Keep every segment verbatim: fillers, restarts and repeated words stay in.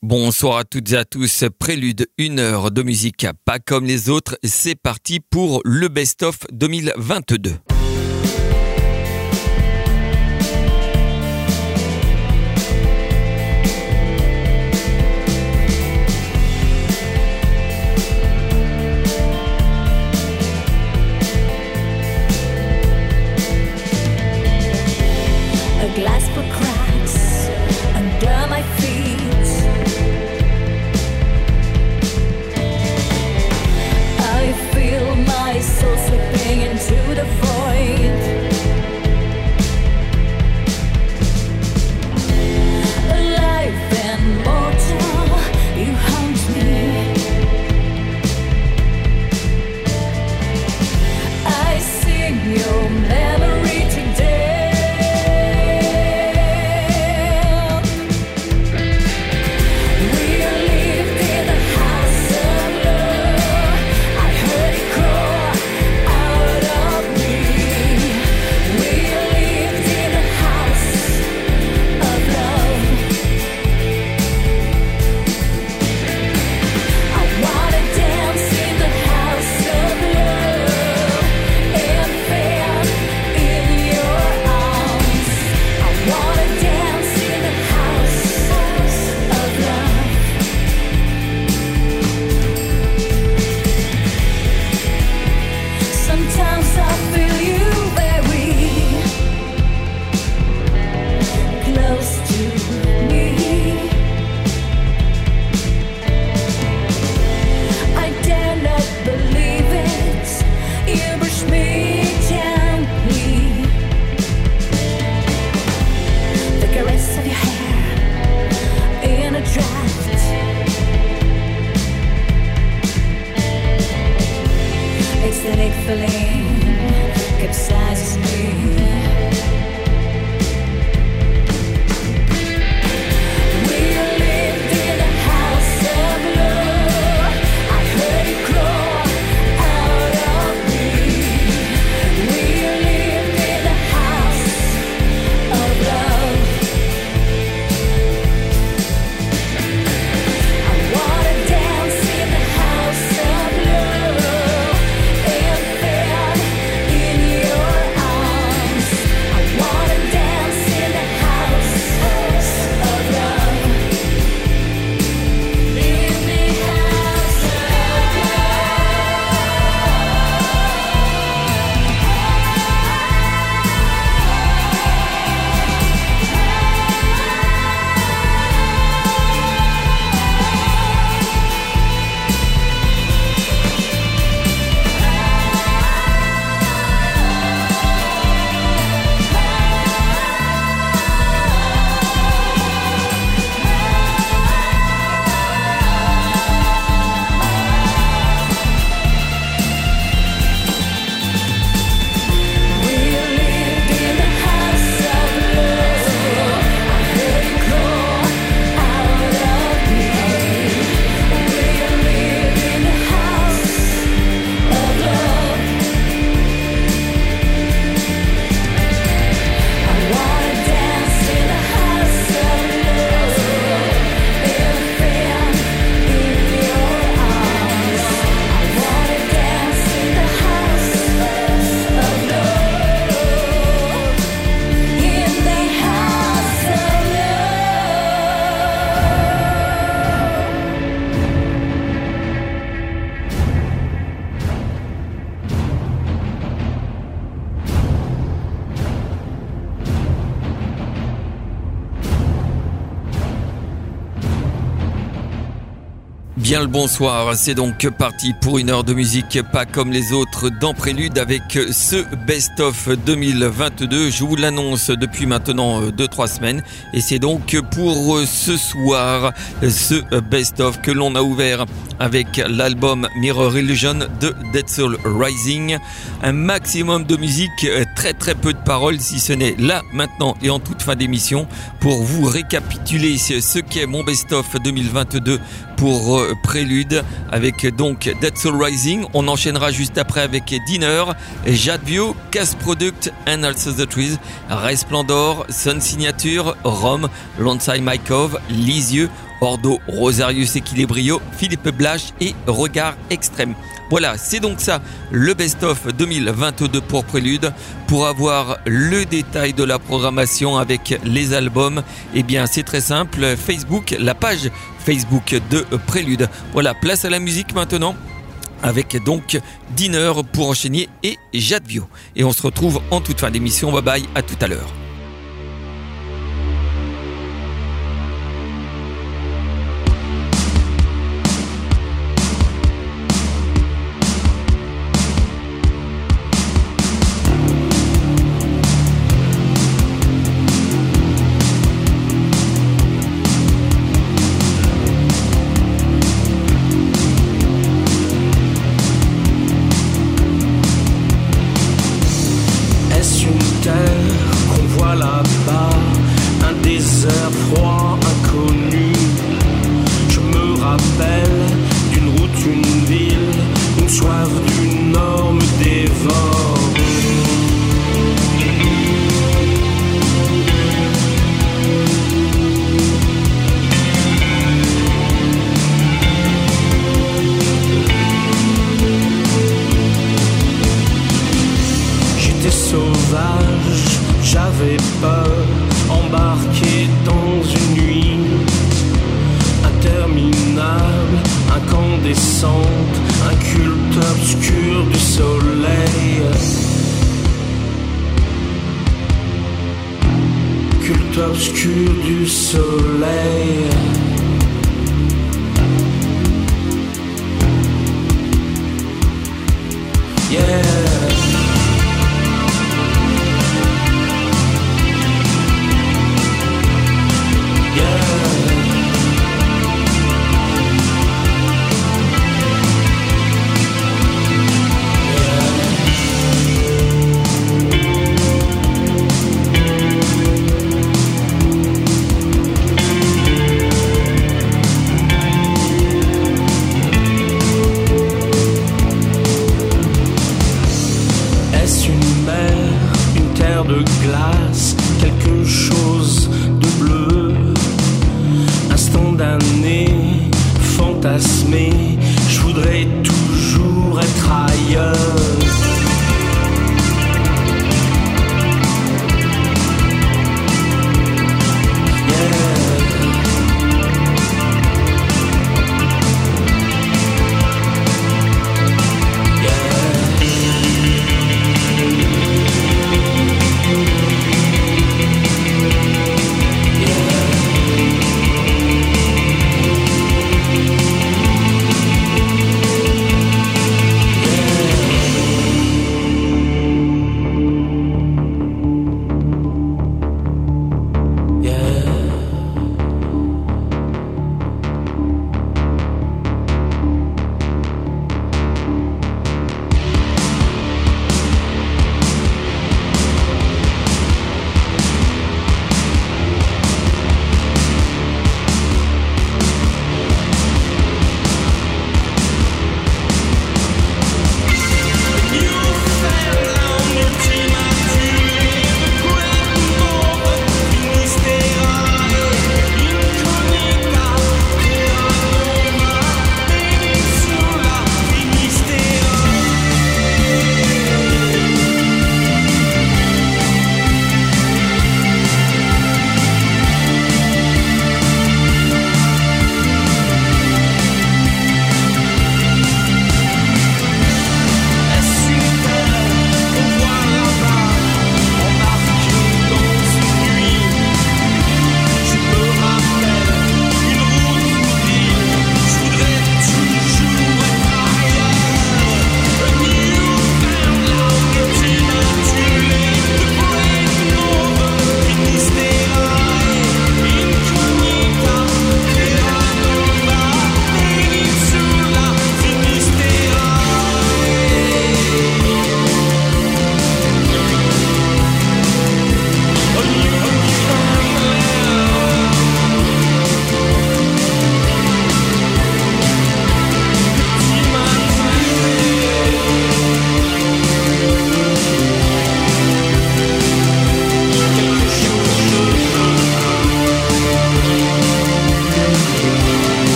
Bonsoir à toutes et à tous, prélude, une heure de musique pas comme les autres, c'est parti pour le best-of deux mille vingt-deux. A glass for cracks under my feet. I feel my soul slipping into the void. Alive and mortal, you haunt me. I sing your memory today. Bien le bonsoir, c'est donc parti pour une heure de musique pas comme les autres dans Prélude avec ce best-of deux mille vingt-deux. Je vous l'annonce depuis maintenant deux trois semaines et c'est donc pour ce soir ce best-of que l'on a ouvert avec l'album Mirror Illusion de Dead Soul Rising. Un maximum de musique, très très peu de paroles si ce n'est là, maintenant et en toute fin d'émission pour vous récapituler ce qu'est mon best-of deux mille vingt-deux pour euh, Prélude avec donc Dead Soul Rising. On enchaînera juste après avec Dinner, Jadvio, Cast Product, And Also The Trees, Resplendor, Sun Signature, Rome, Lonside Mykov, Lisieux Bordeaux, Rosarius Equilibrio, Philippe Blache et Regard Extrême. Voilà, c'est donc ça, le best-of deux mille vingt-deux pour Prélude. Pour avoir le détail de la programmation avec les albums, eh bien c'est très simple, Facebook, la page Facebook de Prélude. Voilà, place à la musique maintenant, avec donc Dinner pour enchaîner et Jadvio. Et on se retrouve en toute fin d'émission. Bye bye, à tout à l'heure.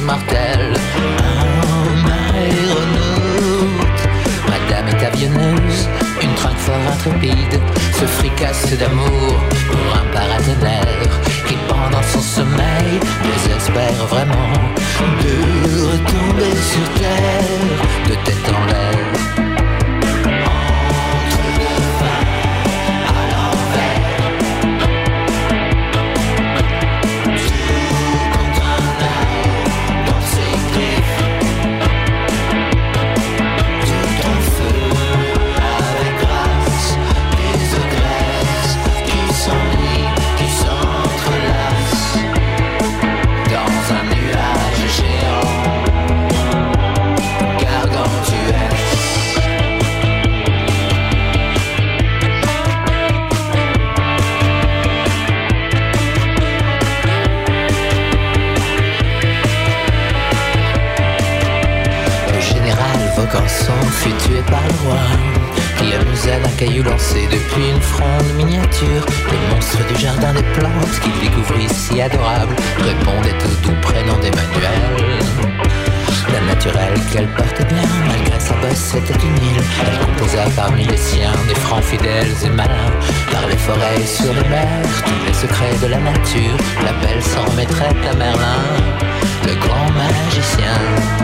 martèle. Un aéronaute, madame est avionneuse, une trinque fort intrépide se fricasse d'amour pour un paratonnerre qui pendant son sommeil désespère vraiment de retomber sur terre, de tête en l'air. Fut tué par le roi qui amusa d'un caillou lancé depuis une fronde miniature. Le monstre du jardin des plantes qu'il découvrit si adorable répondait au doux prénom d'Emmanuel. La naturelle qu'elle portait bien, malgré sa bosse c'était une île. Elle composa parmi les siens des francs fidèles et malins. Par les forêts et sur les mers, tous les secrets de la nature. La belle s'en remettrait à Merlin, le grand magicien.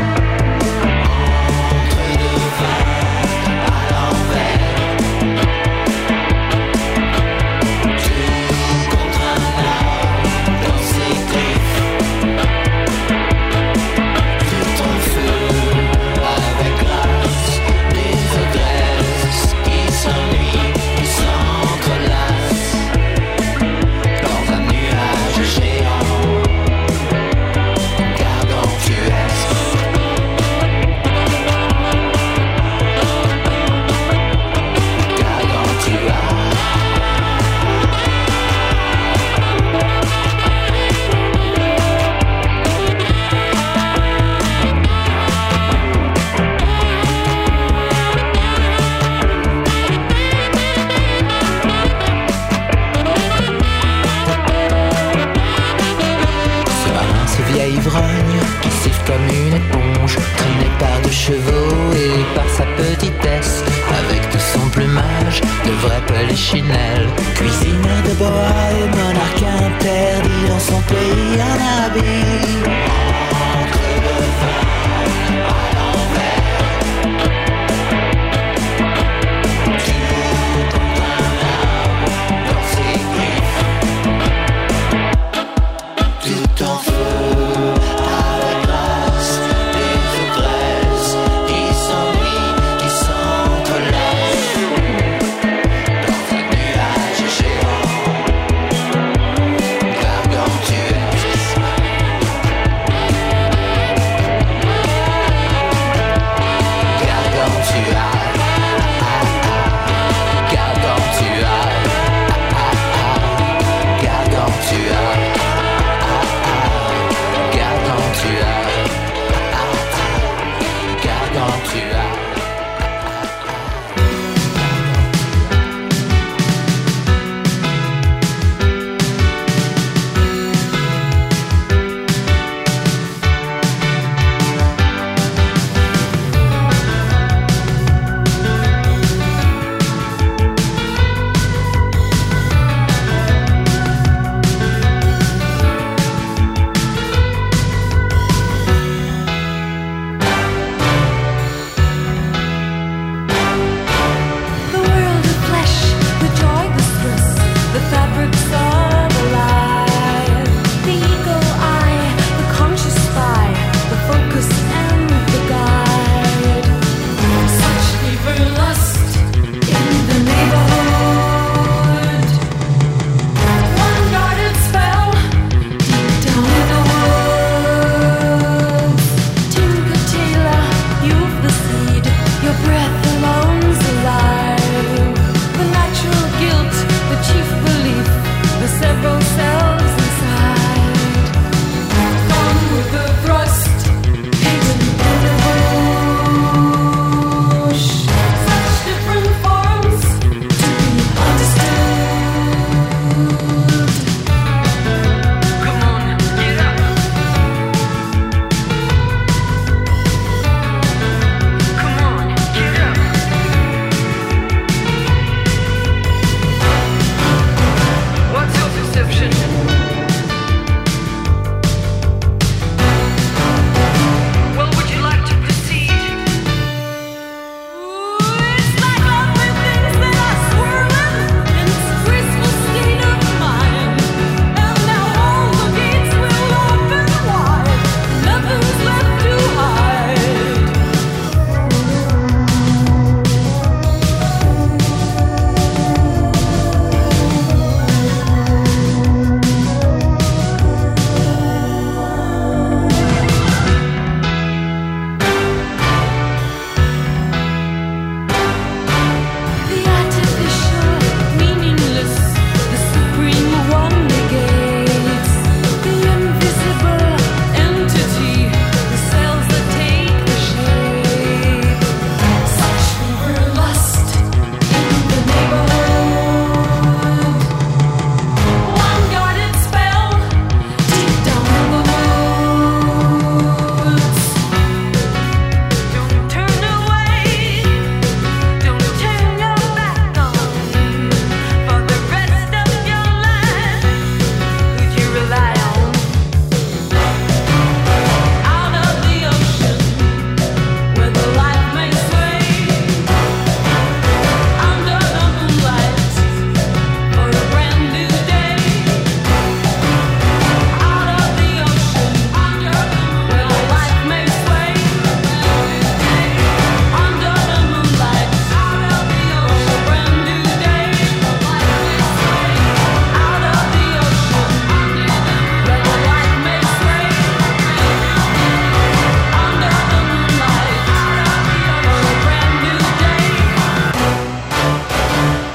Polichinelle, cuisineur de boa et monarque interdit dans son pays un habit. Entre le vin à l'envers, tout contre un arbre dans ses griffes, tout en feu avec grâce, des autresses qui s'ennuient, qui s'entrelacent. Gargantuesque.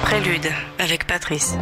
Prélude avec Patrice.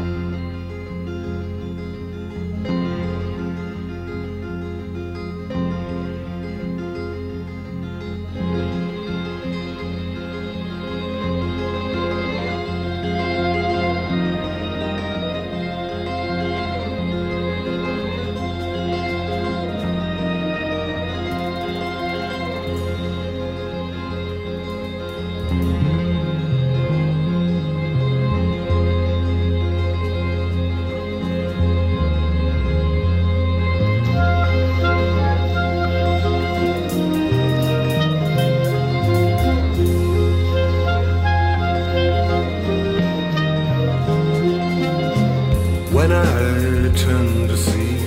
When I turn to see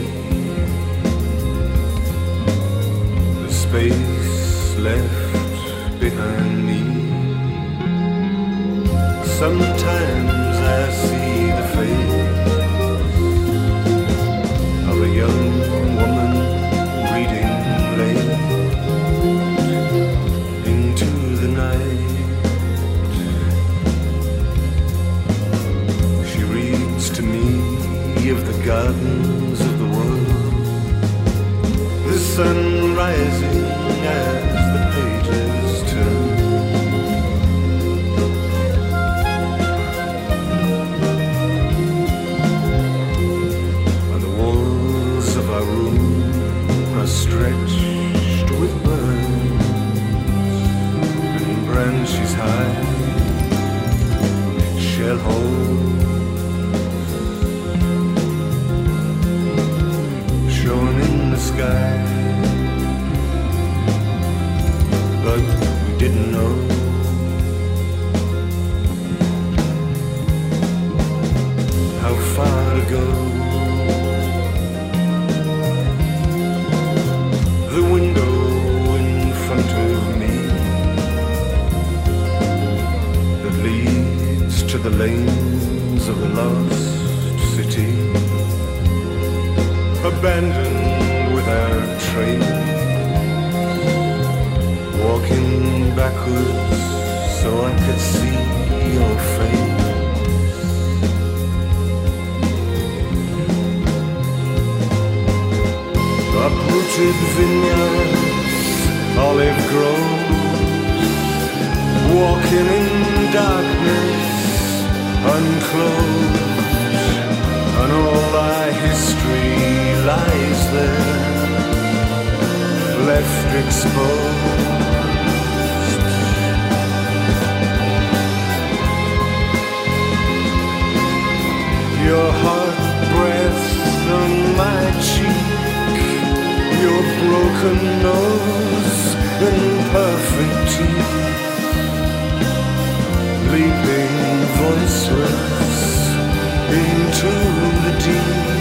the space left behind me, sometimes I see the face of a young woman reading late into the night. She reads to me of the gardens of the world, the sun rising as the pages turn. On the walls of our room are stretched with burns and branches high, shell holes in the sky, but we didn't know how far to go. The window in front of me that leads to the lanes of the lost city, abandoned without trace, walking backwards so I could see your face. Uprooted vineyards, olive groves, walking in darkness, unclothed, and all our history lies there, left exposed. Your hot breath on my cheek, your broken nose and perfect teeth, leaping voiceless into the deep.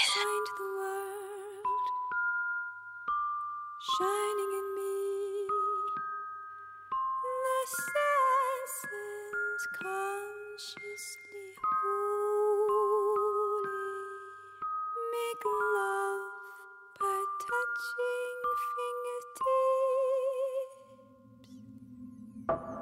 find the world shining in me. The senses consciously holy. Make love by touching fingertips.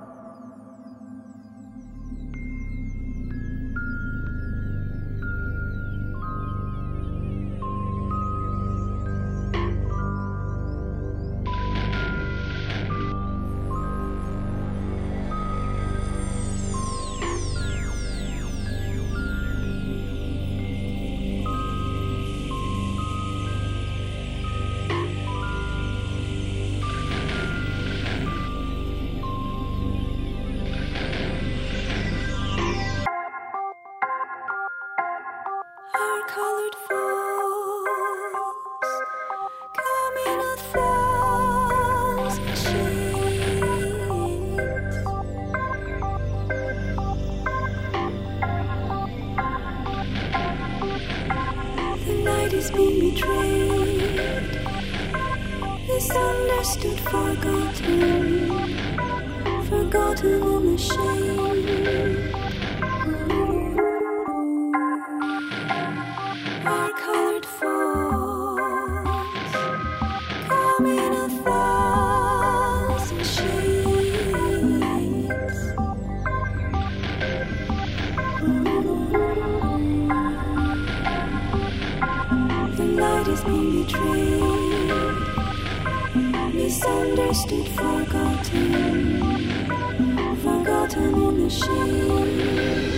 Our colored falls come in a thousand shades. The night is being betrayed, misunderstood, forgotten, forgotten in the shade. Our colored falls come in a thousand shades. The night is being betrayed, misunderstood, forgotten, forgotten in the shade.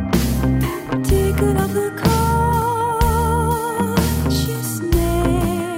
Taken off the consciousness.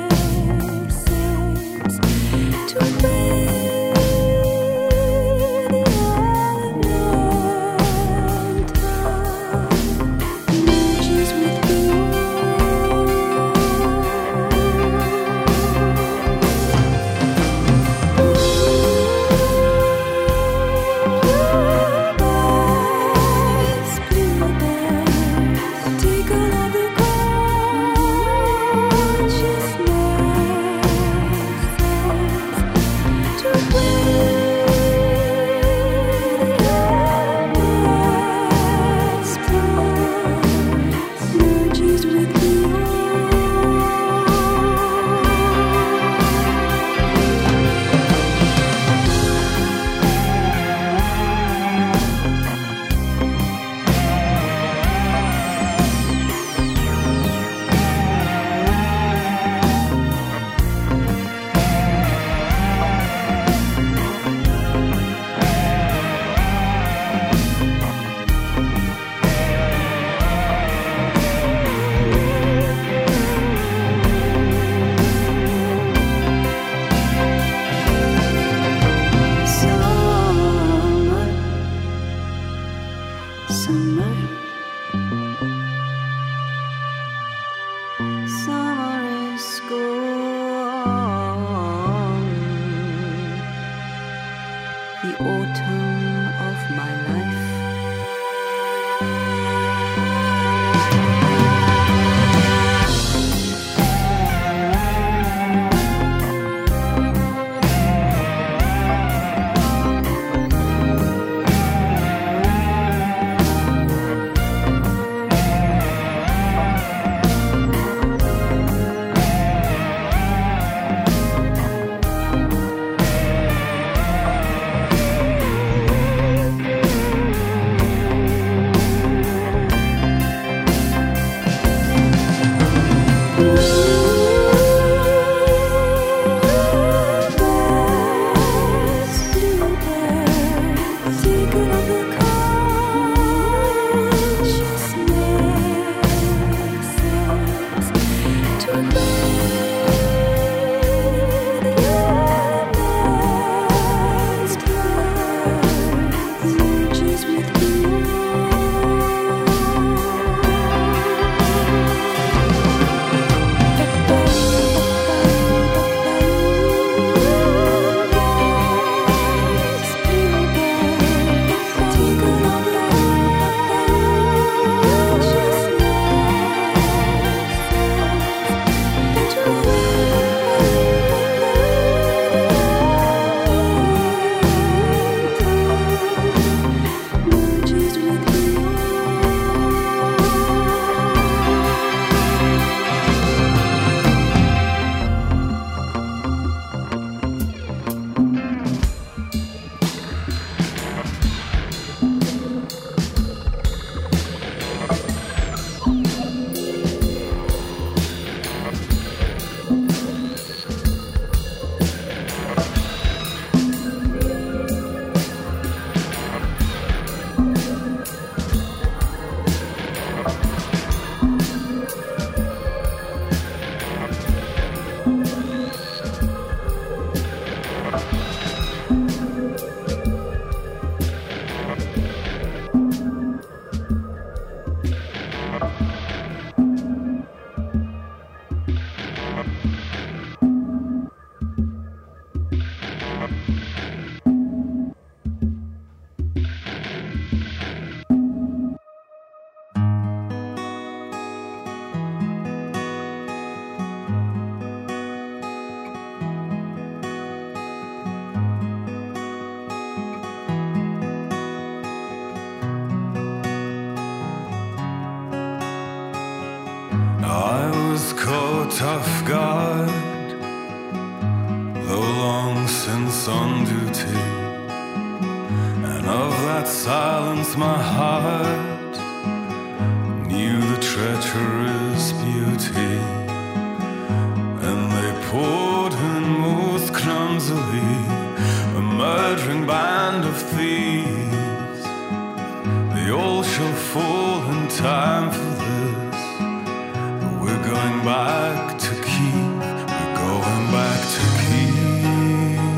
tough guard, though long since on duty, and of that silence my heart knew the treacherous beauty. And they poured in most clumsily, a murdering band of thieves. They all shall fall in time for this, but we're going back to keep, we're going back to keep.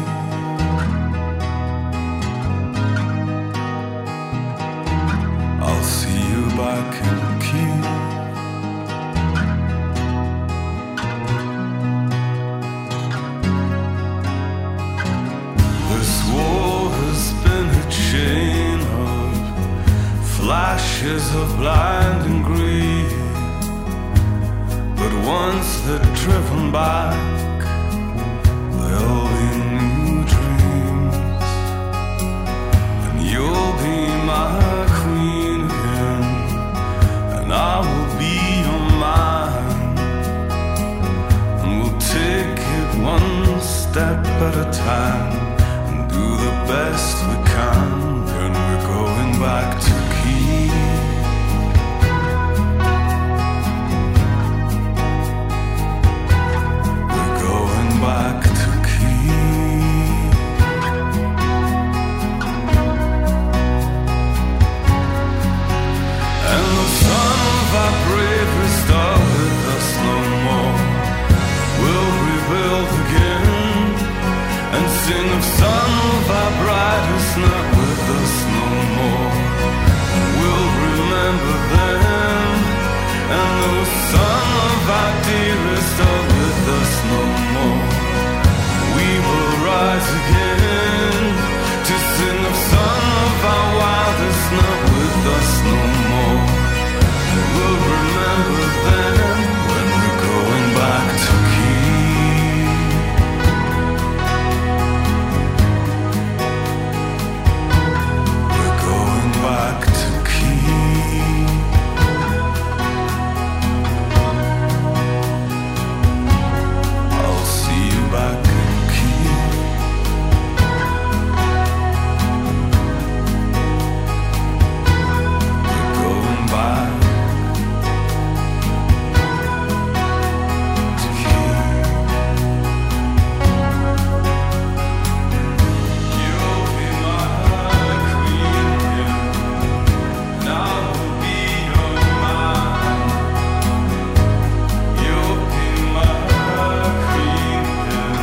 I'll see you back in Kiev. This war has been a chain of flashes of blinding greed, but once they're driven back, there'll be new dreams, and you'll be my queen again, and I will be your man, and we'll take it one step at a time, and do the best we can, and we're going back to Kiev. We're going back to Kiev. And the sun of our bravest are with us no more. We'll rebuild again and sing of sun of our brightest not with us no more. And we'll remember them, and the sun of our dearest are with us no more. We will rise again to sing of sun of our wildest not with us no more. And we'll remember them when we're going back to Kiev. We're going back to Kiev. I'll see you back in Kiev. We're going back to Kiev. You'll be my queen again, and I will be your man. You'll be my queen again.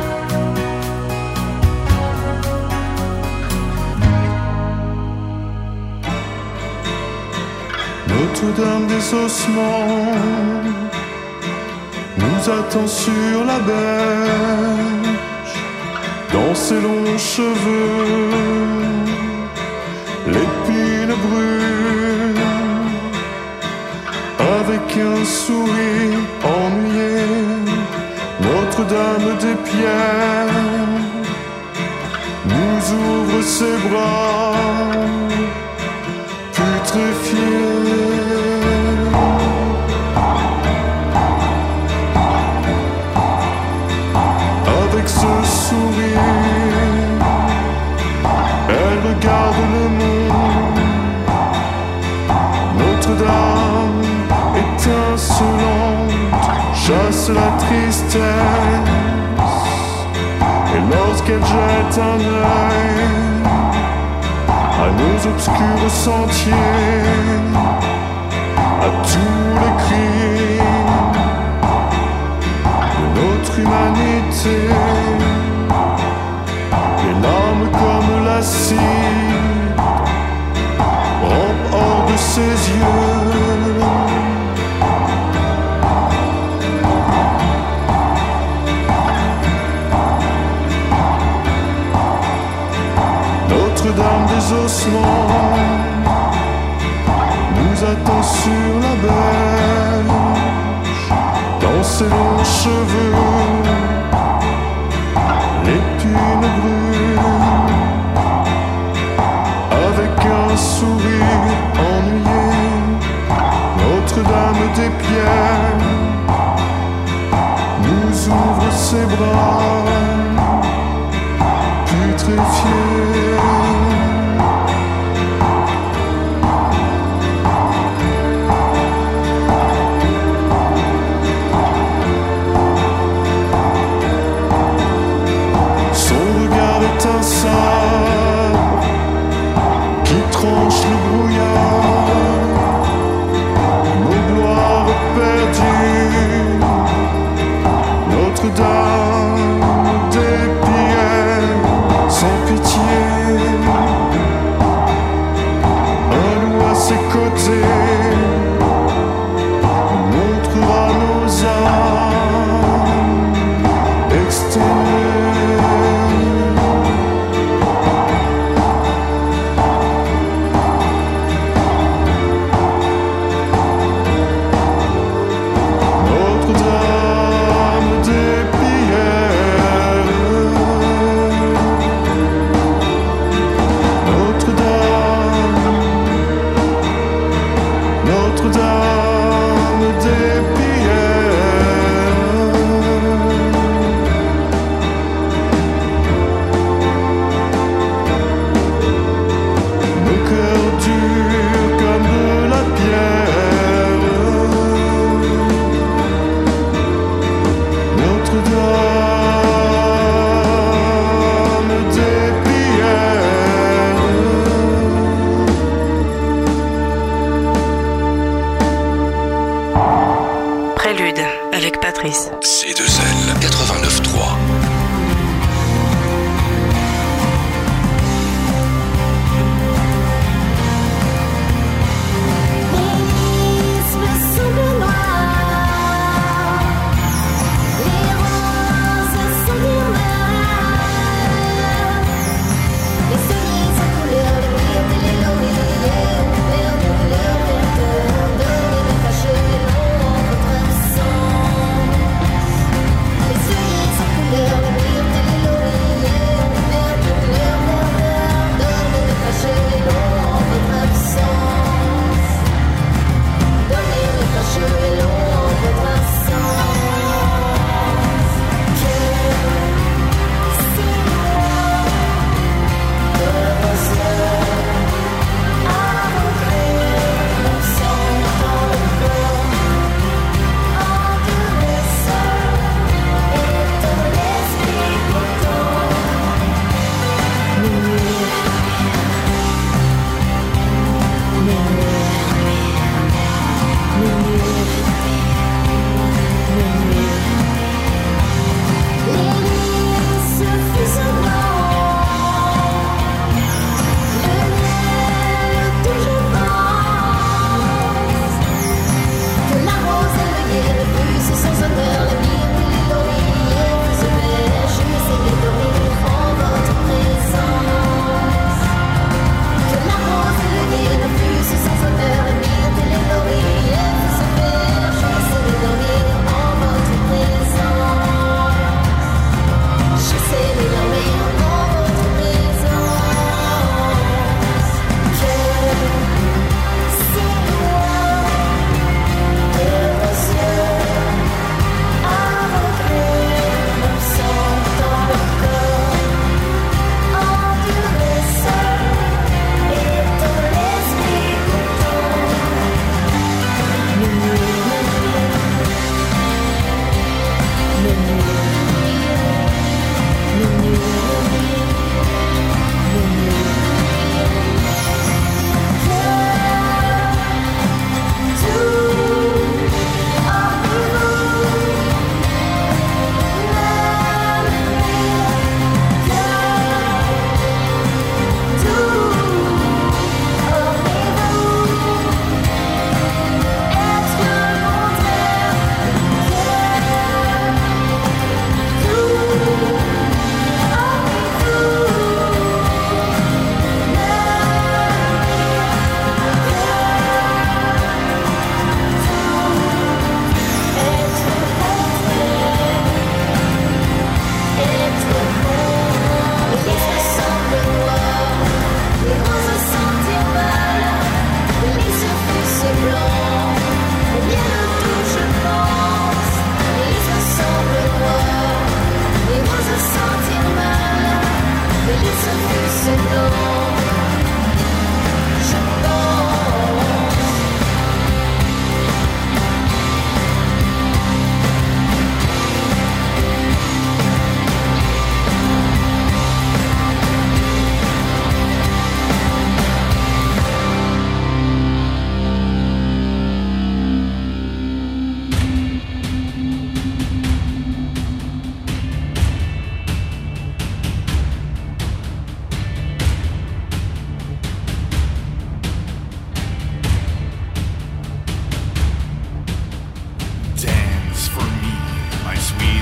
Notre-Dame des ossements nous attend sur la berge, dans ses longs cheveux, l'épine brûle, avec un sourire ennuyé, Notre-Dame des pierres nous ouvre ses bras putréfiés. Avec ce sourire, elle regarde le monde. Notre-Dame étincelante chasse la tristesse, et lorsqu'elle jette un œil à nos obscurs sentiers, à tous les crimes de notre humanité, les larmes comme l'acide rampent hors de ses yeux. Notre-Dame des ossements nous attend sur la berge, dans ses longs cheveux, l'épine brûle, avec un sourire ennuyé, Notre-Dame des pierres bras, putréfié. Un sabre qui tranche le brouillard, nos gloires perdues, Notre-Dame dépliait sans pitié, un loup à ses côtés montrera nos âmes exténuées. C deux L quatre-vingt-neuf trois. Les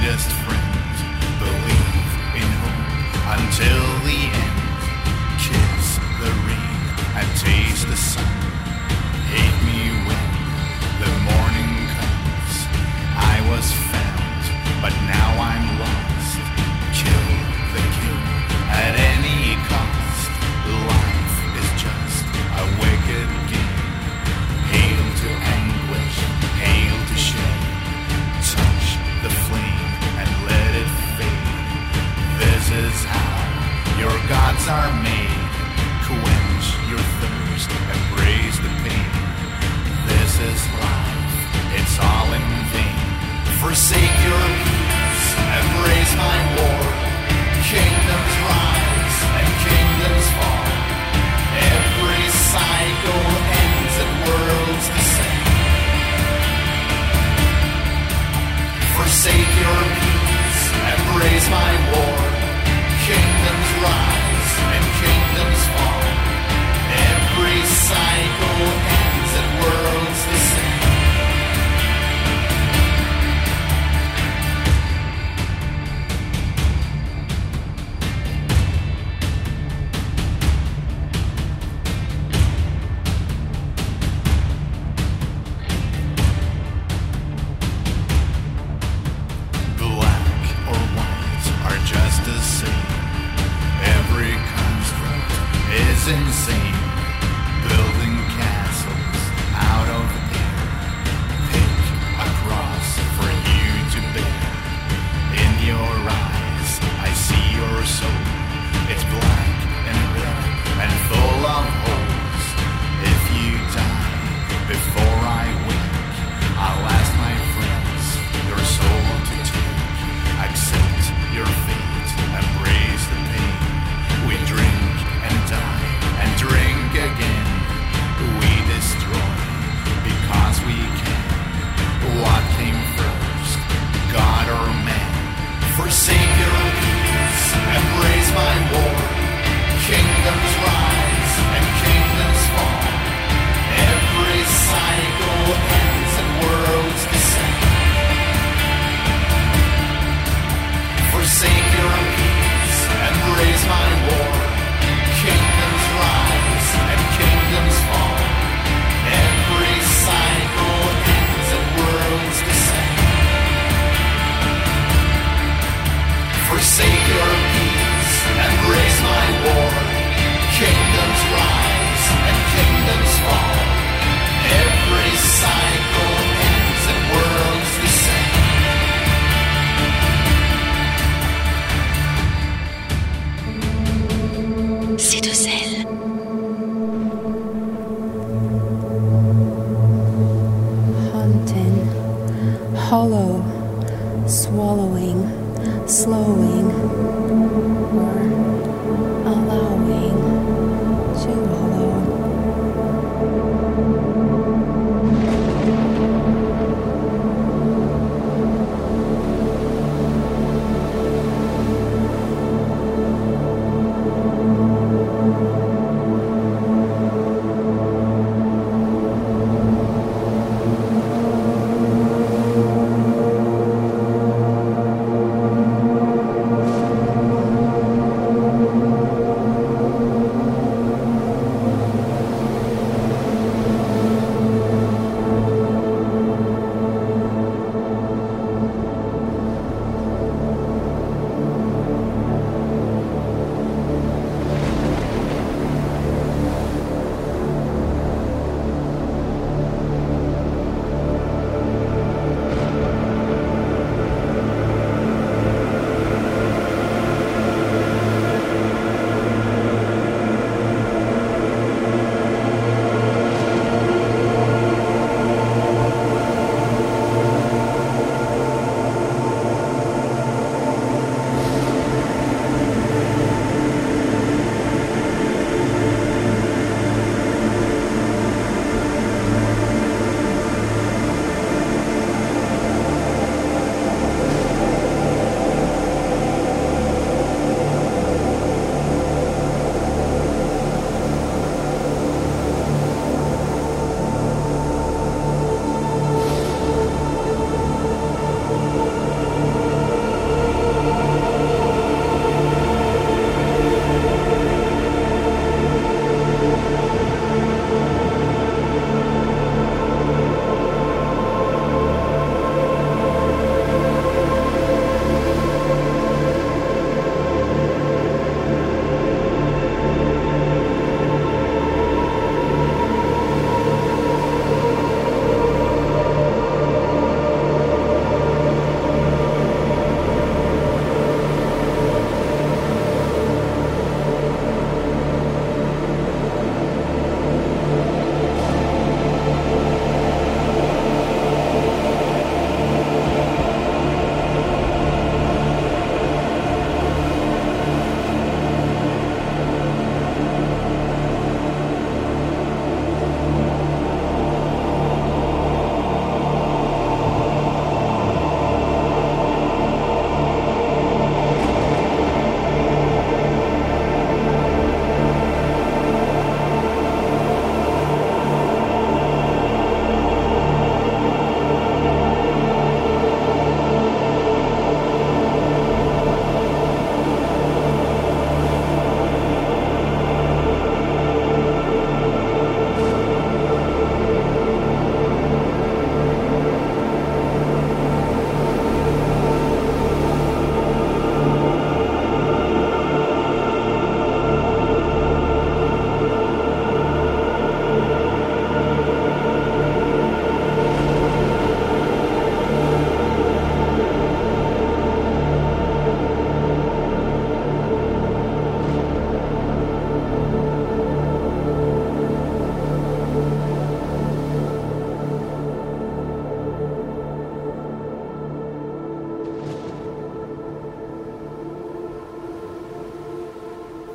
sweetest friend. Believe in hope until the end. Kiss the rain and taste the sun. Hate me when the morning comes. I was found, but now I'm lost. Kill the king at any cost. Life is just a wicked game. Hail to anguish, hail to shame. Touch the flame and let it fade. This is how your gods are made. Quench your thirst, embrace the pain. This is life, it's all in vain. Forsake your peace, embrace my war. Kingdoms rise and kingdoms fall. Every cycle ends and worlds descend. Forsake your peace, embrace my war. Kingdoms rise and kingdoms fall. Every cycle ends and worlds descend. Black or white are just the same. Every construct is insane. Building castles out of air. Pick a cross for you to bear. In your eyes, I see your soul. It's black and red and full of holes. If you die before I wake, I'll ask my friends your soul to take. Accept your fate, embrace the pain. We drink and die and drink again. We destroy because we can. What came first, God or man? Forsake your peace, embrace my war. Kingdoms rise and kingdoms fall. Every cycle ends and worlds descend. Forsake your peace, embrace my war. Kingdoms rise and kingdoms fall. Every cycle ends and worlds descend. Forsake your peace, embrace my war. Kingdoms rise and kingdoms fall. Every cycle ends and worlds descend. C'est de sel. Haunting, hollow, swallowing, slowing, or allowing to hollow.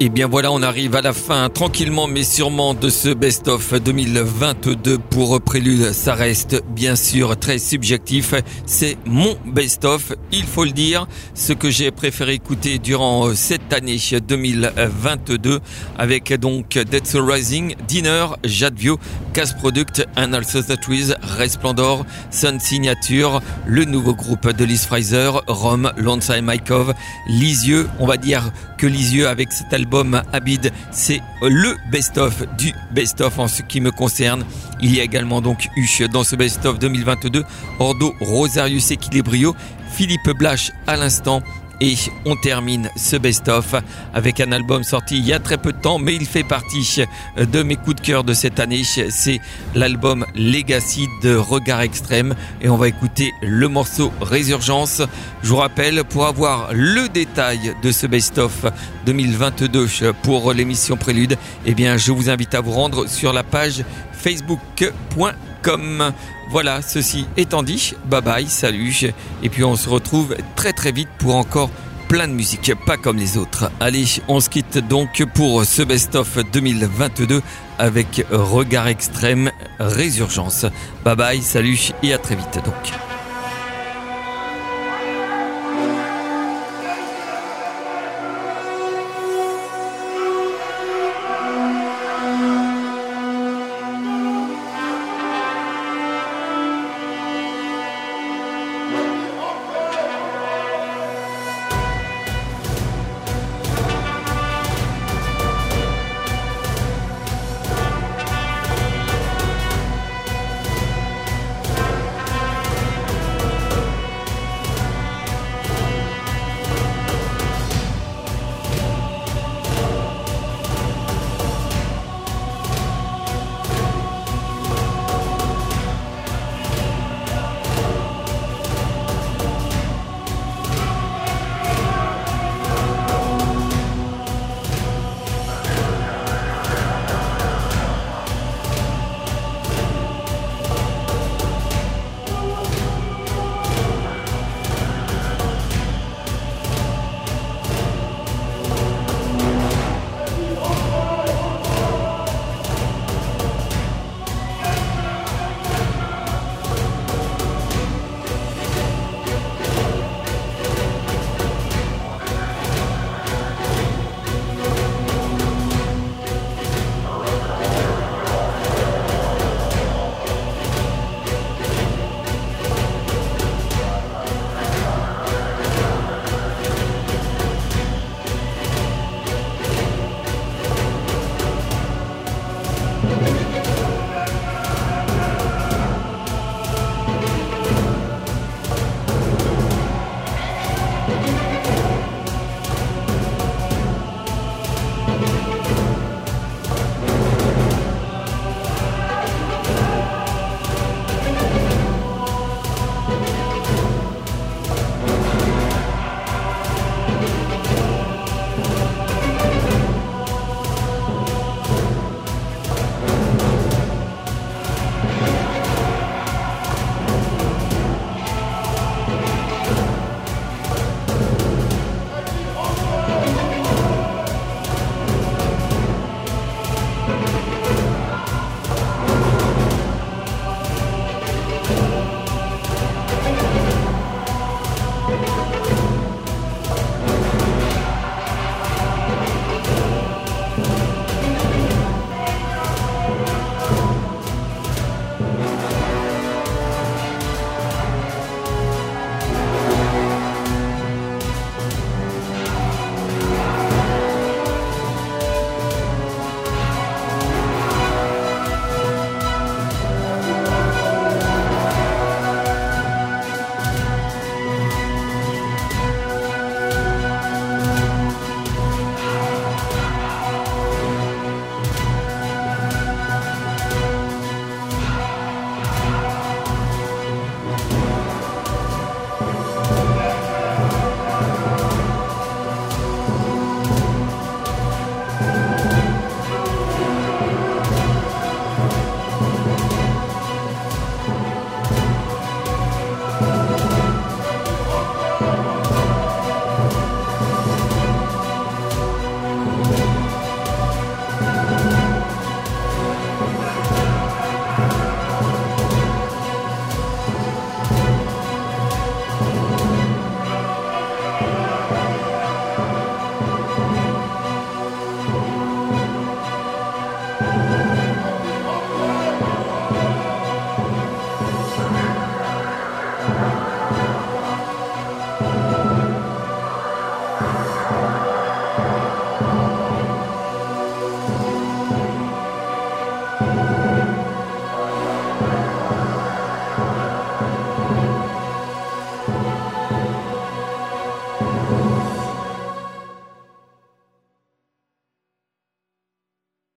Et bien voilà, on arrive à la fin tranquillement mais sûrement de ce best-of deux mille vingt-deux. Pour Prélude, ça reste bien sûr très subjectif. C'est mon best-of, il faut le dire. Ce que j'ai préféré écouter durant cette année deux mille vingt-deux avec donc Dead Soul Rising, Dinner, Jadvio, Cast Product, And Also The Trees, Resplendor, Sun Signature, le nouveau groupe de Liz Fraser, Rome, Lonesome Mykov, Lisieux. On va dire que Lisieux avec cet album Abid, c'est le best-of du best-of en ce qui me concerne. Il y a également donc eu dans ce best-of deux mille vingt-deux Ordo, Rosarius Equilibrio, Philippe Blache à l'instant. Et on termine ce best-of avec un album sorti il y a très peu de temps, mais il fait partie de mes coups de cœur de cette année. C'est l'album Legacy de Regard Extrême et on va écouter le morceau Résurgence. Je vous rappelle, pour avoir le détail de ce best-of deux mille vingt-deux pour l'émission Prélude, eh bien, je vous invite à vous rendre sur la page facebook point com. Voilà, ceci étant dit, bye bye, salut, et puis on se retrouve très très vite pour encore plein de musique, pas comme les autres. Allez, on se quitte donc pour ce best-of deux mille vingt-deux avec Regard Extrême, Résurgence. Bye bye, salut et à très vite donc.